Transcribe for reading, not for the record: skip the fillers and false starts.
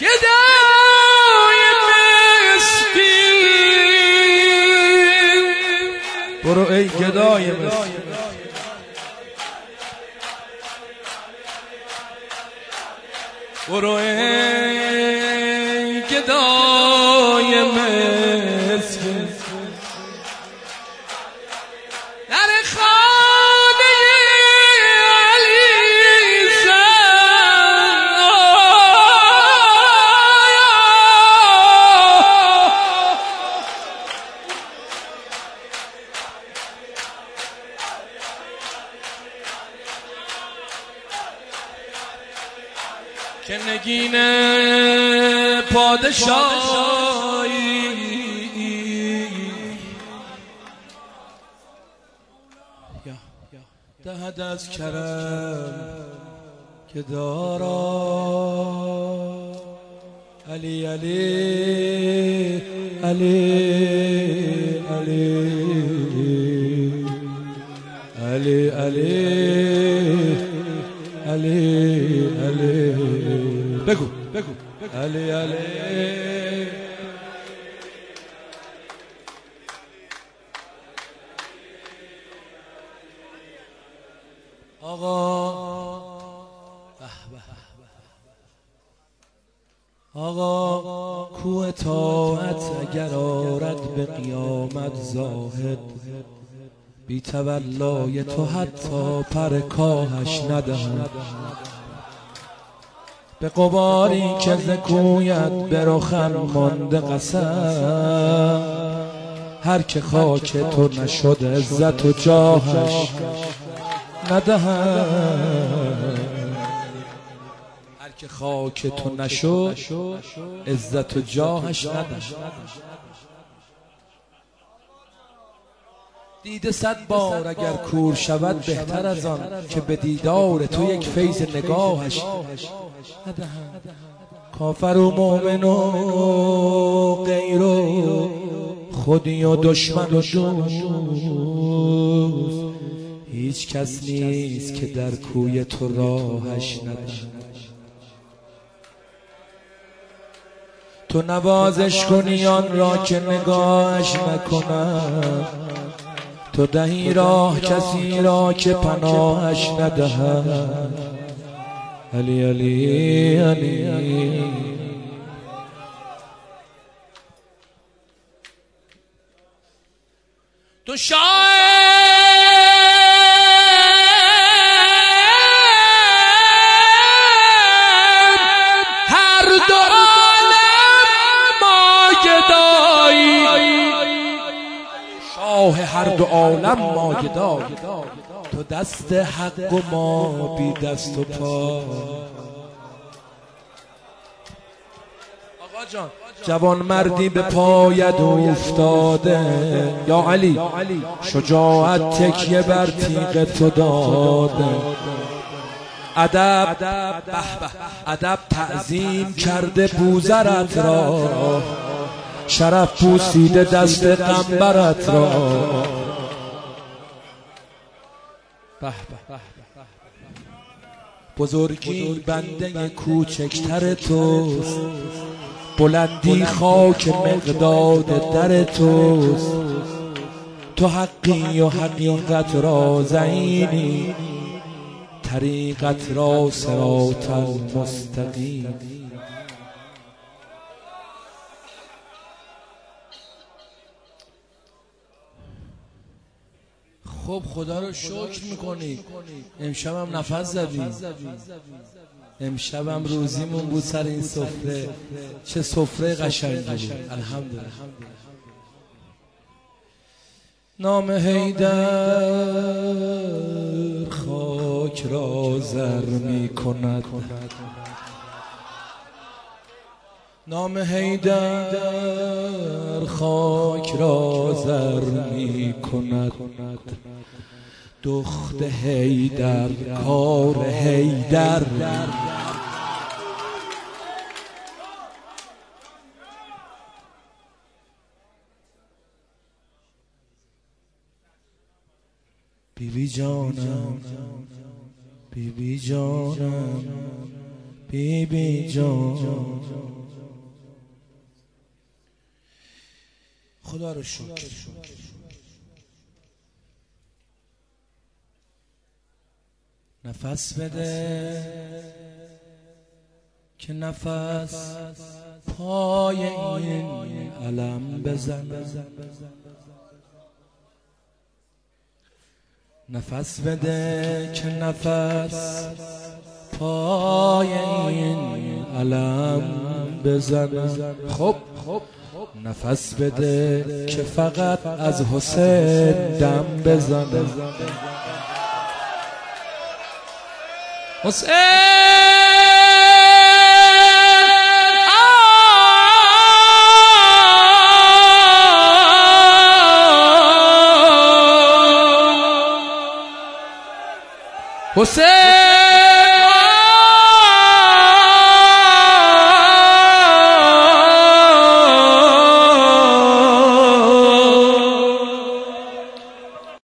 گدای مسکین برو ای گدای مسکین برو ای گدای مسکین در خانه علی که نگین پادشاهی دهد از کرم که دارا علی علی علی علی علی علی علی بگو علی علی آقا کوه طاعت اگر آرد به قیامت زاهد بی تولای تو حتی پر کاهش ندهد به غباری که ز کویت به رخم مانده قسم هر که خاک تو نشد عزت و جاهش ندهد هر که خاک تو نشد عزت و جاهش ندهد دیده 100 بار اگر کور شود بهتر از آن که به دیدار تو یک فیض نگاهش ندهد کافر و مؤمن و غیر و خودی و دشمن و دوست هیچ کس نیست که در کوی تو راهش ندهد تو نوازش کنی آن را که نگاهش نکند تو دهی راه کسی را که پناهش ندهد علی علی علی تو هر دو عالم ماگدای تو دست حق و ما بی دست و پا آقا جان جوان مردی به پایت افتاده یا علی شجاعت تکیه بر تیغ تو داده ادب تعظیم کرده بوزرت را شرف پوسیده دست قنبرت را بزرگی بنده کوچکتر توست بلندی خاک مقداد در توست تو حقی و حقیقت را زینی طریقت را صراط المستقیم خب خدا رو شکر میکنی امشبم نفس زدی امشبم روزیمون بود سر این سفره چه سفره قشنگی بود الحمدلله نام حیدر خاک را زر میکند نام حیدر خاک را زر میکند دخت حیدر کار حیدر بیبی جانم بیبی جانم بی جان. خدا رو شکر نفس بده که نفس پای این علم بزن، نفس بده که نفس پای این علم بزن. خب نفس بده که فقط از حسین دم بزنه. حسین حسین